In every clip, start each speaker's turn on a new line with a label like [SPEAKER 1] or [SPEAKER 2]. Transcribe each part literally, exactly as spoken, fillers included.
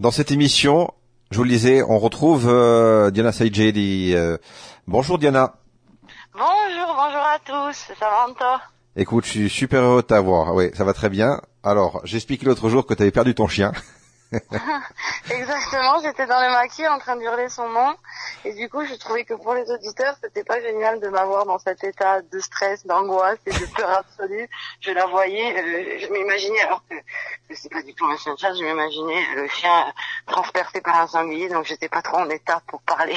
[SPEAKER 1] Dans cette émission, je vous le disais, on retrouve euh, Diana Saïdjedi. Euh, bonjour Diana.
[SPEAKER 2] Bonjour, bonjour à tous. Ça va toi?
[SPEAKER 1] Écoute, je suis super heureux de t'avoir. Oui, ça va très bien. Alors, j'ai expliqué l'autre jour que tu avais perdu ton chien.
[SPEAKER 2] Exactement, j'étais dans le maquis en train d'hurler son nom et du coup je trouvais que pour les auditeurs c'était pas génial de m'avoir dans cet état de stress, d'angoisse et de peur absolue. Je la voyais, euh, je m'imaginais, alors que je sais pas du tout un chien de chasse, je m'imaginais le chien transpercé par un sanglier, donc j'étais pas trop en état pour parler.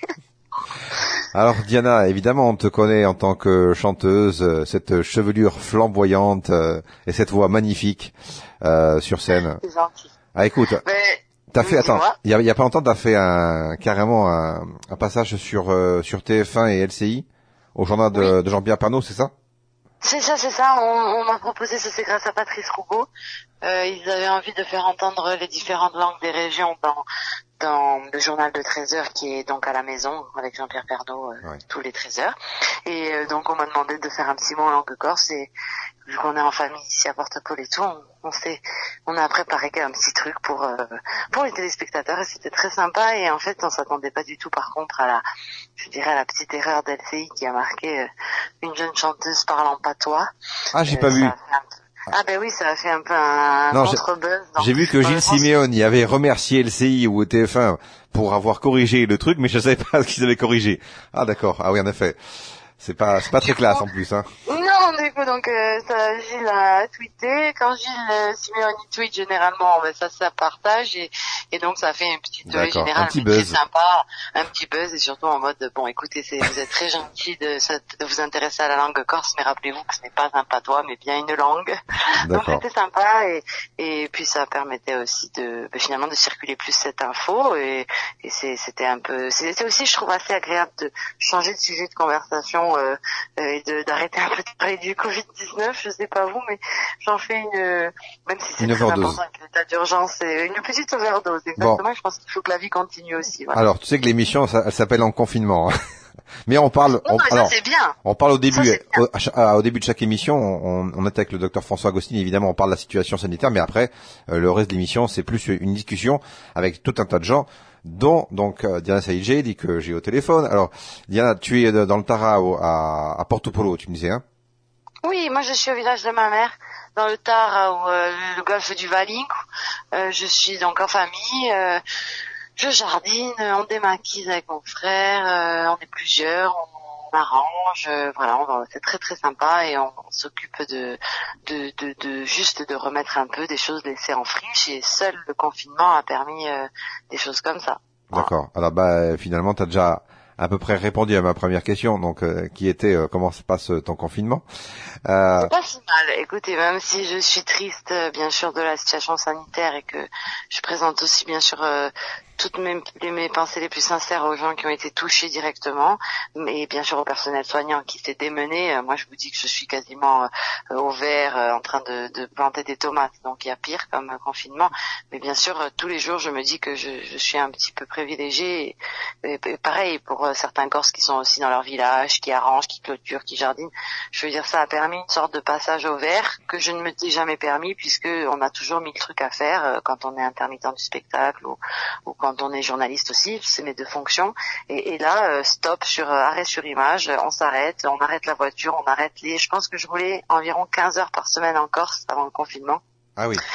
[SPEAKER 1] Alors Diana, évidemment on te connaît en tant que chanteuse, cette chevelure flamboyante euh, et cette voix magnifique euh, sur scène.
[SPEAKER 2] C'est gentil.
[SPEAKER 1] Ah écoute,
[SPEAKER 2] Mais,
[SPEAKER 1] t'as fait, attends, il y a, y a pas longtemps t'as fait un carrément un, un passage sur euh, sur T F un et L C I au journal de,
[SPEAKER 2] oui.
[SPEAKER 1] de Jean-Pierre Pernaut, c'est ça?
[SPEAKER 2] C'est ça, c'est ça. On, on m'a proposé, ça c'est grâce à Patrice Roubaud. Euh, ils avaient envie de faire entendre les différentes langues des régions dans dans le journal de treize heures qui est donc à la maison avec Jean-Pierre Pernaut euh, ouais. tous les treize heures. Et euh, donc on m'a demandé de faire un petit mot en langue corse et vu qu'on est en famille ici à Porte-Paul et tout, on, on s'est, on a préparé un petit truc pour euh, pour les téléspectateurs et c'était très sympa et en fait on s'attendait pas du tout par contre à la, je dirais à la petite erreur d'L C I qui a marqué euh, une jeune chanteuse parlant patois.
[SPEAKER 1] Ah j'ai
[SPEAKER 2] euh,
[SPEAKER 1] pas vu.
[SPEAKER 2] Ah ben oui, ça a fait un peu un non, contre-buzz.
[SPEAKER 1] J'ai vu que Gilles Siméon y avait remercié L C I ou T F un pour avoir corrigé le truc, mais je savais pas ce qu'ils avaient corrigé. Ah d'accord, ah oui en effet. C'est pas, c'est pas très classe en plus, hein.
[SPEAKER 2] Non, du coup, donc euh, ça, Gilles a tweeté. Quand Gilles euh, Siméon tweet, généralement, ben, ça, ça partage et, et donc ça fait une petite tollée générale,
[SPEAKER 1] un petit buzz.
[SPEAKER 2] Très sympa, un petit buzz et surtout en mode bon, écoutez, c'est, vous êtes très gentil de, de vous intéresser à la langue corse, mais rappelez-vous que ce n'est pas un patois, mais bien une langue. Donc c'était sympa et et puis ça permettait aussi de ben, finalement de circuler plus cette info et, et c'est, c'était un peu, c'était aussi, je trouve assez agréable de changer de sujet de conversation. Euh, et de, d'arrêter un peu de parler du covid dix-neuf, je sais pas vous, mais j'en fais une, même si c'est
[SPEAKER 1] une
[SPEAKER 2] très
[SPEAKER 1] overdose.
[SPEAKER 2] important avec l'état d'urgence, c'est une petite overdose, exactement, bon. Je pense qu'il faut que la vie continue aussi, voilà.
[SPEAKER 1] Alors, tu sais que l'émission, ça, elle s'appelle En Confinement, mais on parle,
[SPEAKER 2] non,
[SPEAKER 1] on,
[SPEAKER 2] ça,
[SPEAKER 1] alors,
[SPEAKER 2] c'est bien.
[SPEAKER 1] on parle au début,
[SPEAKER 2] ça,
[SPEAKER 1] au, à, au début de chaque émission, on, on est avec le docteur François Agostini, évidemment, on parle de la situation sanitaire, mais après, euh, le reste de l'émission, c'est plus une discussion avec tout un tas de gens, dont donc euh, Diana Saïdjedi dit que j'ai au téléphone. Alors Diana, tu es dans le Tara à, à Porto-Polo, tu me disais, hein?
[SPEAKER 2] Oui, moi je suis au village de ma mère, dans le Tara, euh, le golfe du Valinco. Euh, je suis donc en famille. Euh, je jardine, on démaquise avec mon frère, euh, on est plusieurs, on, on arrange, euh, voilà, on, c'est très très sympa et on, on s'occupe de, de, de, de juste de remettre un peu des choses laissées en friche et seul le confinement a permis euh, des choses comme ça.
[SPEAKER 1] D'accord. Alors bah finalement t'as déjà à peu près répondu à ma première question, donc euh, qui était euh, comment se passe ton confinement.
[SPEAKER 2] Euh... C'est pas si mal. Écoutez, même si je suis triste, euh, bien sûr, de la situation sanitaire et que je présente aussi, bien sûr, euh, toutes mes, mes pensées les plus sincères aux gens qui ont été touchés directement, mais bien sûr au personnel soignant qui s'est démené. Euh, moi, je vous dis que je suis quasiment euh, au vert, euh, en train de, de planter des tomates, donc il y a pire comme euh, confinement. Mais bien sûr, euh, tous les jours, je me dis que je, je suis un petit peu privilégiée. Et, et, et pareil pour euh, certains Corses qui sont aussi dans leur village, qui arrangent, qui clôturent, qui jardinent. Je veux dire, ça a permis une sorte de passage au vert que je ne me suis jamais permis puisque on a toujours mille trucs à faire euh, quand on est intermittent du spectacle ou, ou quand Quand on est journaliste aussi, c'est mes deux fonctions. Et, et là, euh, stop sur euh, arrêt sur image, on s'arrête, on arrête la voiture, on arrête les. Je pense que je roulais environ quinze heures par semaine en Corse avant le confinement.
[SPEAKER 1] Ah oui.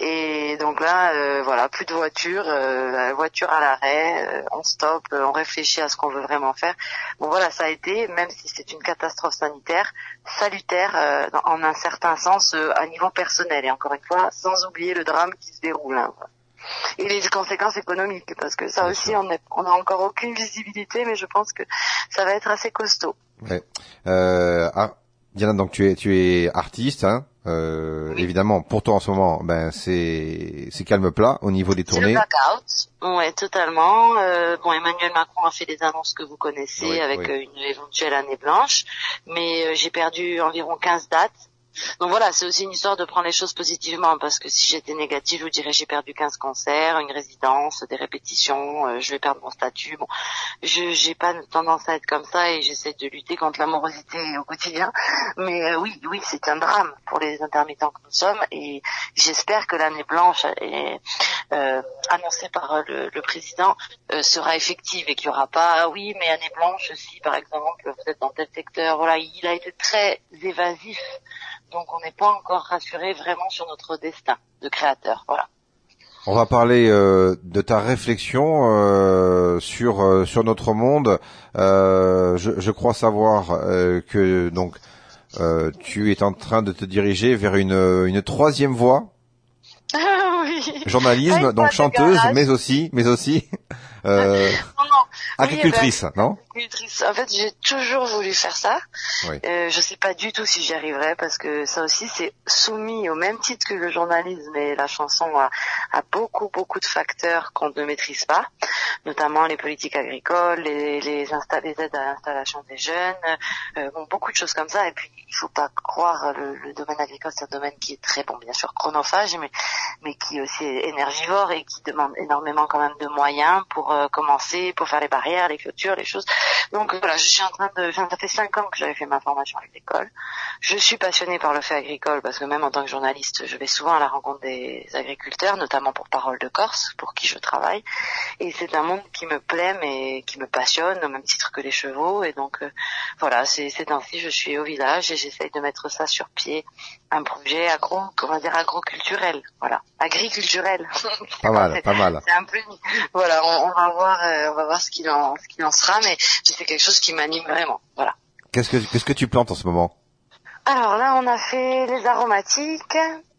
[SPEAKER 2] Et donc là, euh, voilà, plus de voiture, euh, la voiture à l'arrêt, euh, on stoppe, euh, on réfléchit à ce qu'on veut vraiment faire. Bon voilà, ça a été, même si c'est une catastrophe sanitaire, salutaire euh, en un certain sens euh, à niveau personnel. Et encore une fois, sans oublier le drame qui se déroule. Hein, voilà. Et les conséquences économiques, parce que ça aussi, on est, on a encore aucune visibilité, mais je pense que ça va être assez costaud.
[SPEAKER 1] Ouais. Euh, ah, Diana, donc tu es, tu es artiste, hein. Euh, oui. Évidemment, pour toi en ce moment, ben c'est, c'est calme plat au niveau des tournées.
[SPEAKER 2] C'est le blackout. Ouais, totalement. Euh, bon, Emmanuel Macron a fait des annonces que vous connaissez oui, avec oui. une éventuelle année blanche, mais euh, j'ai perdu environ quinze dates. Donc voilà, c'est aussi une histoire de prendre les choses positivement parce que si j'étais négative, je vous dirais j'ai perdu quinze concerts, une résidence, des répétitions, euh, je vais perdre mon statut. Bon, je j'ai pas tendance à être comme ça et j'essaie de lutter contre l'amorosité au quotidien. Mais euh, oui, oui, c'est un drame pour les intermittents que nous sommes et j'espère que l'année blanche est, euh, annoncée par le, le président euh, sera effective et qu'il n'y aura pas ah oui mais année blanche si par exemple vous êtes dans tel secteur. Voilà, il a été très évasif, donc on n'est pas encore rassuré vraiment sur notre destin de créateur. Voilà.
[SPEAKER 1] On va parler euh, de ta réflexion euh, sur euh, sur notre monde. Euh, je, je crois savoir euh, que donc euh, tu es en train de te diriger vers une une troisième voie.
[SPEAKER 2] Oui.
[SPEAKER 1] Journalisme, donc chanteuse, mais aussi mais aussi euh,
[SPEAKER 2] non, non.
[SPEAKER 1] agricultrice,
[SPEAKER 2] oui, ben,
[SPEAKER 1] non?
[SPEAKER 2] Agricultrice. En fait, j'ai toujours voulu faire ça.
[SPEAKER 1] Oui.
[SPEAKER 2] Euh, je sais pas du tout si j'y arriverai parce que ça aussi c'est soumis au même titre que le journalisme et la chanson à, à beaucoup beaucoup de facteurs qu'on ne maîtrise pas, notamment les politiques agricoles, les les, insta- les aides à l'installation des jeunes, euh, bon beaucoup de choses comme ça. Et puis il faut pas croire le, le domaine agricole, c'est un domaine qui est très bon, bien sûr chronophage, mais mais qui aussi est énergivore et qui demande énormément quand même de moyens pour euh, commencer, pour faire les barrières, les clôtures, les choses. Donc voilà, je suis en train de, ça fait cinq ans que j'avais fait ma formation agricole. Je suis passionnée par le fait agricole parce que même en tant que journaliste, je vais souvent à la rencontre des agriculteurs, notamment pour Parole de Corse, pour qui je travaille. Et c'est un monde qui me plaît, mais qui me passionne au même titre que les chevaux. Et donc euh, voilà, c'est c'est ainsi. Je suis au village et j'essaye de mettre ça sur pied, un projet agro, comment dire, agroculturel, voilà, agriculturel.
[SPEAKER 1] Pas mal, pas mal.
[SPEAKER 2] C'est un peu, voilà, on, on va voir, euh, on va voir ce qu'il en, ce qu'il en sera, mais c'est quelque chose qui m'anime vraiment, voilà.
[SPEAKER 1] Qu'est-ce que qu'est-ce que tu plantes en ce moment?
[SPEAKER 2] Alors là, on a fait les aromatiques.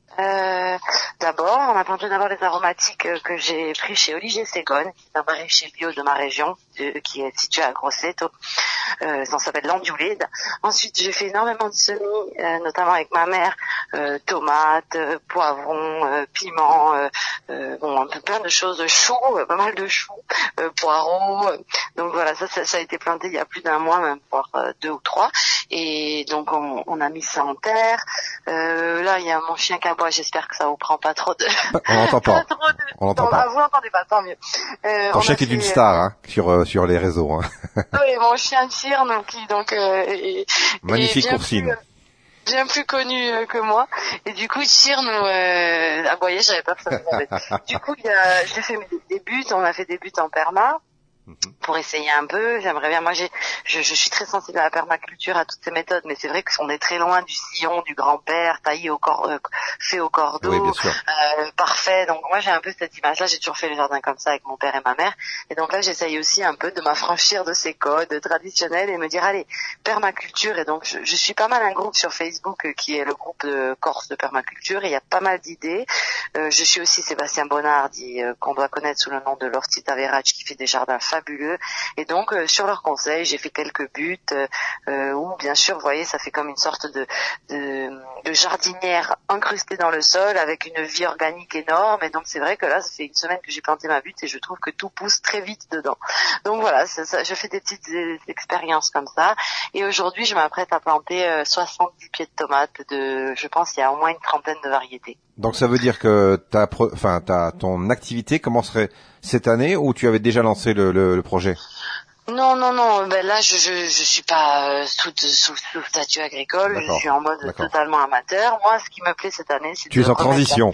[SPEAKER 2] Euh, d'abord, on a planté d'abord les aromatiques euh, que j'ai pris chez Olivier Ségone, qui est un maraîcher bio de ma région, de, qui est situé à Grosseto. Euh, ça s'appelle l'Andiolide. Ensuite, j'ai fait énormément de semis, euh, notamment avec ma mère, euh, tomates, euh, poivrons, euh, piments, euh, euh, bon, un peu plein de choses, choux, euh, pas mal de choux, euh, poireaux. Euh, donc voilà, ça, ça, ça a été planté il y a plus d'un mois, même voire euh, deux ou trois. Et donc on, on a mis ça en terre. Euh, là, il y a mon chien qui aboie. J'espère que ça vous prend pas trop de.
[SPEAKER 1] On n'entend pas.
[SPEAKER 2] pas trop de...
[SPEAKER 1] On n'entend
[SPEAKER 2] non,
[SPEAKER 1] pas.
[SPEAKER 2] Ah, vous n'entendez pas, tant mieux. Euh,
[SPEAKER 1] Ton chien qui est une star hein, sur euh, sur les réseaux. Hein.
[SPEAKER 2] Oui, mon chien tire, donc qui donc euh, est,
[SPEAKER 1] magnifique
[SPEAKER 2] est bien
[SPEAKER 1] coursine.
[SPEAKER 2] plus, euh, bien plus connu euh, que moi. Et du coup, tire nous euh, aboyait. J'avais peur que ça nous embête. Du coup, il y a, j'ai fait mes, des buts. On a fait des buts en perma. Pour essayer un peu, j'aimerais bien. Moi, j'ai, je, je suis très sensible à la permaculture, à toutes ces méthodes, mais c'est vrai qu'on est très loin du sillon du grand-père, taillé au cor, euh, fait au cordeau,
[SPEAKER 1] oui, bien sûr.
[SPEAKER 2] Euh, parfait. Donc moi, j'ai un peu cette image-là. J'ai toujours fait le jardin comme ça avec mon père et ma mère, et donc là, j'essaye aussi un peu de m'affranchir de ces codes traditionnels et me dire, allez, permaculture. Et donc, je, je suis pas mal un groupe sur Facebook euh, qui est le groupe de Corse de permaculture, et il y a pas mal d'idées. Euh, je suis aussi Sébastien Bonnard, dit, euh, qu'on doit connaître sous le nom de l'Orti Taverach, qui fait des jardins fabuleux. Et donc euh, sur leurs conseils, j'ai fait quelques buts euh, où bien sûr, vous voyez, ça fait comme une sorte de, de, de jardinière incrustée dans le sol avec une vie organique énorme. Et donc c'est vrai que là, ça fait une semaine que j'ai planté ma butte et je trouve que tout pousse très vite dedans. Donc voilà, ça, ça, je fais des petites euh, expériences comme ça. Et aujourd'hui, je m'apprête à planter euh, soixante-dix pieds de tomates. De, je pense qu'il y a au moins une trentaine de variétés.
[SPEAKER 1] Donc ça veut dire que ta, enfin, ta, ton activité commencerait cette année ou tu avais déjà lancé le, le, le projet?
[SPEAKER 2] Non, non, non. Ben là, je je, je suis pas euh, sous, sous sous statut agricole. Je suis en mode D'accord. totalement amateur. Moi, ce qui me plaît cette année, c'est
[SPEAKER 1] tu
[SPEAKER 2] de
[SPEAKER 1] es en transition.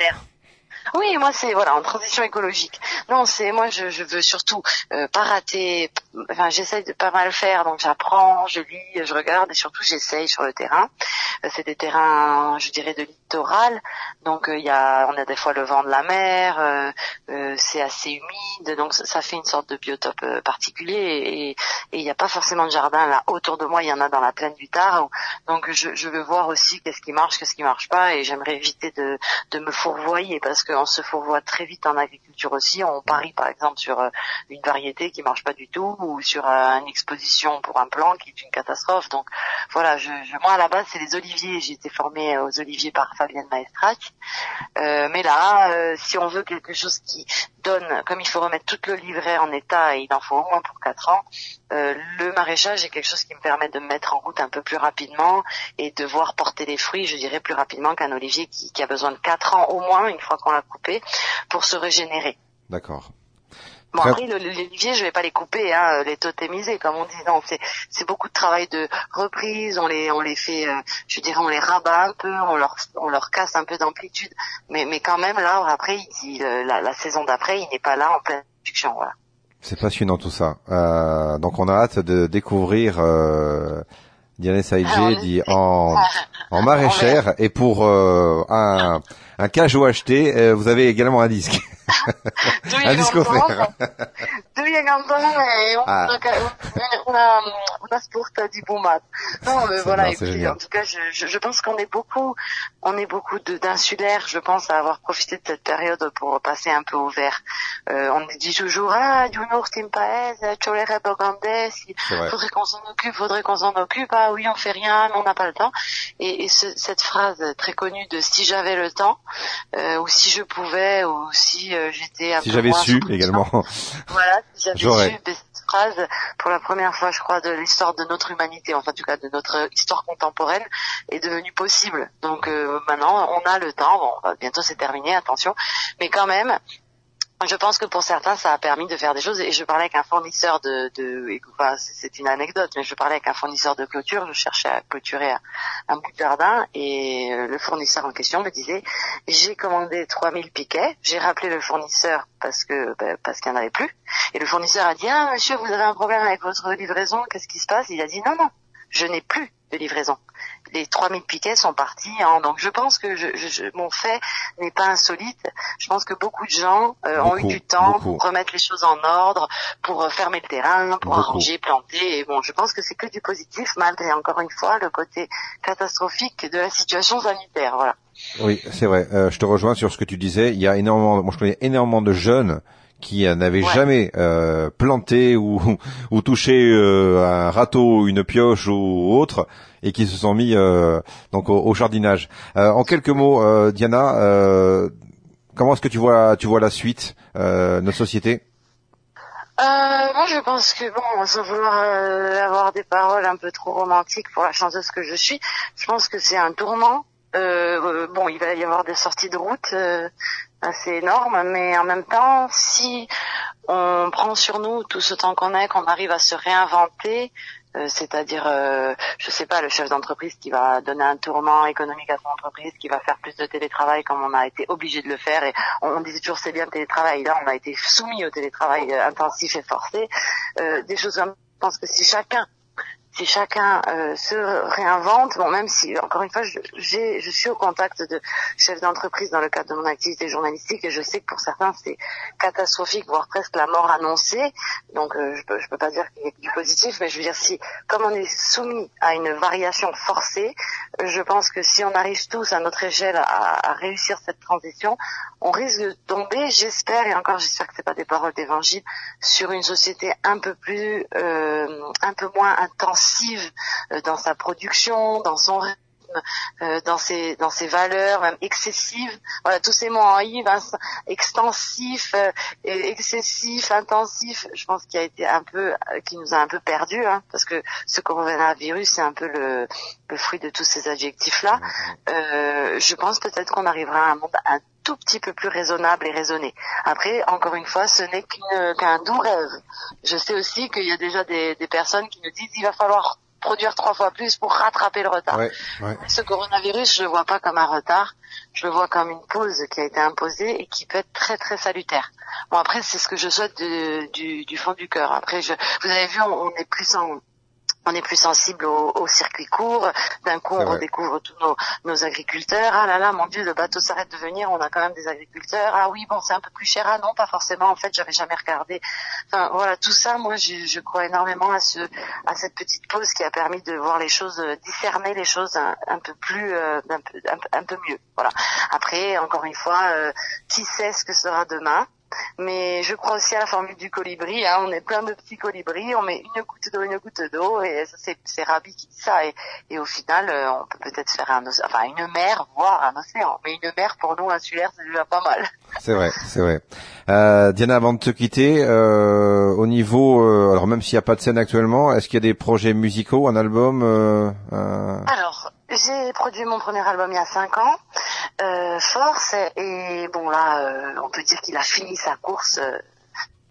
[SPEAKER 2] Oui, moi c'est voilà en transition écologique. Non, c'est moi je, je veux surtout euh, pas rater. Enfin, j'essaye de pas mal faire, donc j'apprends, je lis, je regarde et surtout j'essaye sur le terrain. Euh, c'est des terrains, je dirais, de littoral, donc il euh, y a, on a des fois le vent de la mer, euh, euh, c'est assez humide, donc ça, ça fait une sorte de biotope euh, particulier et il n'y a pas forcément de jardin là autour de moi. Il y en a dans la plaine du Tarn, donc je, je veux voir aussi qu'est-ce qui marche, qu'est-ce qui marche pas, et j'aimerais éviter de de me fourvoyer parce que on se fourvoie très vite en agriculture aussi. On parie par exemple sur euh, une variété qui marche pas du tout ou sur euh, une exposition pour un plan qui est une catastrophe. Donc voilà, je, je, moi à la base c'est les oliviers. J'ai été formée aux oliviers par Fabienne Maestrac. Euh, mais là, euh, si on veut quelque chose qui donne, comme il faut remettre tout le livret en état et il en faut au moins pour quatre ans, euh, le maraîchage est quelque chose qui me permet de me mettre en route un peu plus rapidement et de voir porter les fruits, je dirais, plus rapidement qu'un olivier qui, qui a besoin de quatre ans au moins, une fois qu'on l'a coupé, pour se régénérer.
[SPEAKER 1] D'accord.
[SPEAKER 2] Bon, après, le, l'olivier, je vais pas les couper, hein, les totémiser, comme on dit. Non, c'est, c'est beaucoup de travail de reprise. On les, on les fait, euh, je dirais, on les rabat un peu, on leur, on leur casse un peu d'amplitude. Mais, mais quand même, là, après, il, il, la, la saison d'après, il n'est pas là en pleine production, voilà.
[SPEAKER 1] C'est passionnant tout ça. Euh, donc, on a hâte de découvrir euh, Diana Saïdjé dit en, en maraîchère. Et pour euh, un, un cajou acheté, euh, vous avez également un disque. Un disque offert.
[SPEAKER 2] Doe je canton et on a una sporta di Boumat. Non, mais voilà, et puis, en tout cas, je, je, je pense qu'on est beaucoup, on est beaucoup de, d'insulaires, je pense, à avoir profité de cette période pour passer un peu au vert. Euh, on dit toujours, ah, Junior Timpaez, Cholere Bogandes, il faudrait qu'on s'en occupe, faudrait qu'on s'en occupe, ah oui, on fait rien, mais on n'a pas le temps. Et, et ce, cette phrase très connue de si j'avais le temps, euh, ou si je pouvais, ou si euh, j'étais un
[SPEAKER 1] si
[SPEAKER 2] peu
[SPEAKER 1] j'avais
[SPEAKER 2] moins
[SPEAKER 1] su également.
[SPEAKER 2] Voilà, si j'avais
[SPEAKER 1] J'aurais.
[SPEAKER 2] su cette phrase pour la première fois, je crois, de l'histoire de notre humanité, enfin en tout cas de notre histoire contemporaine, est devenue possible. Donc euh, maintenant, on a le temps. Bon, bientôt c'est terminé, attention, mais quand même. Je pense que pour certains, ça a permis de faire des choses. Et je parlais avec un fournisseur de, de enfin, c'est une anecdote, mais je parlais avec un fournisseur de clôture. Je cherchais à clôturer un, un bout de jardin et le fournisseur en question me disait j'ai commandé trois mille piquets. J'ai rappelé le fournisseur parce que ben, parce qu'il n'y en avait plus. Et le fournisseur a dit ah monsieur, vous avez un problème avec votre livraison. Qu'est-ce qui se passe? Il a dit non non, je n'ai plus de livraison. Les trois mille piquets sont partis. Hein, donc je pense que je, je, mon fait n'est pas insolite. Je pense que beaucoup de gens euh,
[SPEAKER 1] beaucoup,
[SPEAKER 2] ont eu du temps
[SPEAKER 1] beaucoup.
[SPEAKER 2] pour remettre les choses en ordre, pour euh, fermer le terrain, pour
[SPEAKER 1] beaucoup.
[SPEAKER 2] arranger, planter. Et bon, je pense que c'est que du positif, malgré encore une fois le côté catastrophique de la situation sanitaire. Voilà.
[SPEAKER 1] Oui, c'est vrai. Euh, je te rejoins sur ce que tu disais. Il y a énormément, moi je connais énormément de jeunes qui n'avaient ouais. jamais euh, planté ou, ou touché euh, un râteau, une pioche ou autre, et qui se sont mis euh, donc au, au jardinage. Euh, en quelques mots, euh, Diana, euh, comment est-ce que tu vois, tu vois la suite, euh, notre société?
[SPEAKER 2] Euh, moi, je pense que bon, sans vouloir euh, avoir des paroles un peu trop romantiques pour la chanteuse que je suis, je pense que c'est un tournant. Euh, bon, il va y avoir des sorties de route euh, assez énormes, mais en même temps, si on prend sur nous tout ce temps qu'on a, qu'on arrive à se réinventer, euh, c'est-à-dire, euh, je sais pas, le chef d'entreprise qui va donner un tournant économique à son entreprise, qui va faire plus de télétravail comme on a été obligé de le faire, et on, on disait toujours c'est bien le télétravail, là on a été soumis au télétravail euh, intensif et forcé, euh, des choses comme, je pense que si chacun Si chacun euh, se réinvente, bon, même si, encore une fois, je, j'ai, je suis au contact de chefs d'entreprise dans le cadre de mon activité journalistique et je sais que pour certains, c'est catastrophique, voire presque la mort annoncée. Donc, euh, je peux, je peux pas dire qu'il y a du positif, mais je veux dire, si, comme on est soumis à une variation forcée, euh, je pense que si on arrive tous à notre échelle à, à réussir cette transition, on risque de tomber, j'espère, et encore j'espère que c'est pas des paroles d'évangile, sur une société un peu plus, euh, un peu moins intensive dans sa production, dans son rythme, euh, dans ses dans ses valeurs, même excessives. Voilà, tous ces mots en i, hein, extensif, euh, excessif, intensif. Je pense qu'il a été un peu, euh, qui nous a un peu perdu, hein, parce que ce coronavirus, c'est un peu le le fruit de tous ces adjectifs-là. Euh, je pense peut-être qu'on arrivera à un monde un tout petit peu plus raisonnable et raisonné. Après, encore une fois, ce n'est qu'une, qu'un doux rêve. Je sais aussi qu'il y a déjà des, des personnes qui nous disent qu'il va falloir produire trois fois plus pour rattraper le retard.
[SPEAKER 1] Ouais, ouais.
[SPEAKER 2] Ce coronavirus, je le vois pas comme un retard, je le vois comme une pause qui a été imposée et qui peut être très très salutaire. Bon, après, c'est ce que je souhaite de, du, du fond du cœur. Après, je, vous avez vu, on, on est plus en... On est plus sensible au, au circuit court. D'un coup, on redécouvre tous nos, nos agriculteurs. Ah là là, mon Dieu, le bateau s'arrête de venir. On a quand même des agriculteurs. Ah oui, bon, c'est un peu plus cher. Ah non, pas forcément. En fait, j'avais jamais regardé. Enfin, voilà, tout ça, moi, je, je crois énormément à ce, à cette petite pause qui a permis de voir les choses, discerner les choses un, un peu plus, euh, un peu, un, un peu mieux. Voilà. Après, encore une fois, euh, qui sait ce que sera demain? Mais je crois aussi à la formule du colibri, hein. On est plein de petits colibris, on met une goutte d'eau, une goutte d'eau, et ça, c'est, c'est Rabi qui dit ça, et, et au final, euh, on peut peut-être faire un océan, enfin une mer, voire un océan, mais une mer pour nous insulaire, c'est déjà pas mal.
[SPEAKER 1] C'est vrai, c'est vrai. Euh, Diana, avant de te quitter, euh, au niveau, euh, alors même s'il n'y a pas de scène actuellement, est-ce qu'il y a des projets musicaux, un album euh, euh...
[SPEAKER 2] Alors, j'ai produit mon premier album il y a cinq ans, euh, Force, et bon là, euh, on peut dire qu'il a fini sa course euh,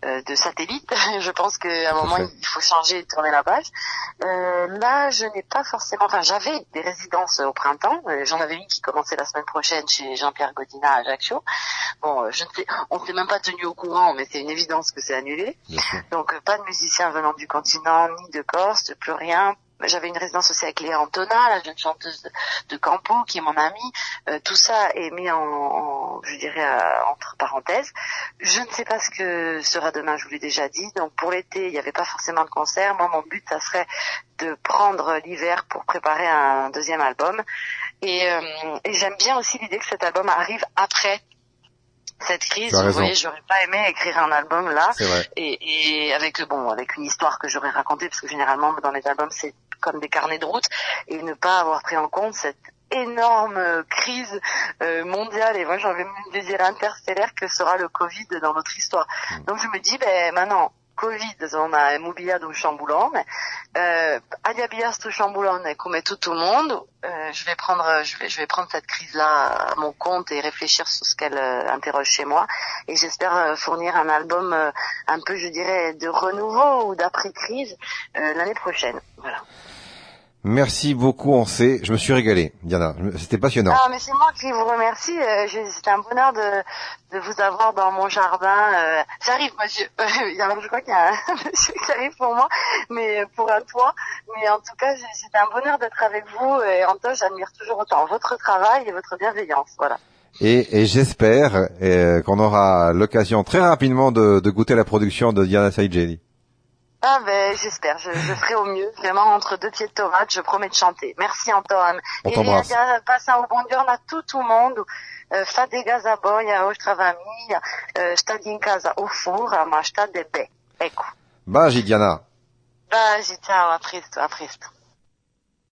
[SPEAKER 2] euh, de satellite. Je pense qu'à un moment il faut changer et tourner la page. Euh, là, je n'ai pas forcément. Enfin, j'avais des résidences au printemps. Euh, j'en avais une qui commençait la semaine prochaine chez Jean-Pierre Godina à Ajaccio. Bon, euh, je ne sais, on ne s'est même pas tenu au courant, mais c'est une évidence que c'est annulé. Donc, euh, pas de musiciens venant du continent ni de Corse, plus rien. J'avais une résidence aussi avec Léa Antona, la jeune chanteuse de, de Campo, qui est mon amie. Euh, tout ça est mis en, en je dirais, euh, entre parenthèses. Je ne sais pas ce que sera demain, je vous l'ai déjà dit. Donc pour l'été, il n'y avait pas forcément de concert. Moi, mon but, ça serait de prendre l'hiver pour préparer un deuxième album. Et, euh, et j'aime bien aussi l'idée que cet album arrive après cette crise. Vous voyez, j'aurais pas aimé écrire un album là, et, et avec bon, avec une histoire que j'aurais racontée, parce que généralement dans les albums c'est comme des carnets de route, et ne pas avoir pris en compte cette énorme crise euh, mondiale, et moi j'avais même désir interstellaire que sera le Covid dans notre histoire. Mmh. Donc je me dis, ben maintenant, Covid, on a Mobilia do Chamboulon, euh, Adiabias do Chamboulon, comme tout tout le monde, euh, je vais prendre, je vais, je vais prendre cette crise-là à mon compte et réfléchir sur ce qu'elle euh, interroge chez moi, et j'espère euh, fournir un album euh, un peu, je dirais, de renouveau ou d'après-crise euh, l'année prochaine. Voilà.
[SPEAKER 1] Merci beaucoup, on sait. Je me suis régalé, Diana. C'était passionnant.
[SPEAKER 2] Ah, mais c'est moi qui vous remercie. Euh, C'était un bonheur de, de vous avoir dans mon jardin. Euh, j'arrive, monsieur. Euh, je crois qu'il y a un monsieur qui arrive pour moi, mais pour un toit. Mais en tout cas, c'était un bonheur d'être avec vous. Et Anto, j'admire toujours autant votre travail et votre bienveillance. Voilà.
[SPEAKER 1] Et, et j'espère euh, qu'on aura l'occasion très rapidement de, de goûter la production de Diana Saïdjeli.
[SPEAKER 2] Ah ben j'espère, je, je ferai au mieux, vraiment entre deux pieds de tomate, je promets de chanter. Merci Antoine.
[SPEAKER 1] On t'embrasse.
[SPEAKER 2] E passa un buon giorno a tutto il mondo. Uh, fate casa boia, ostra famiglia, uh, state in casa o fuori, ma state bene. Ecco.
[SPEAKER 1] Baci Diana.
[SPEAKER 2] Baci, ciao, a presto, a presto.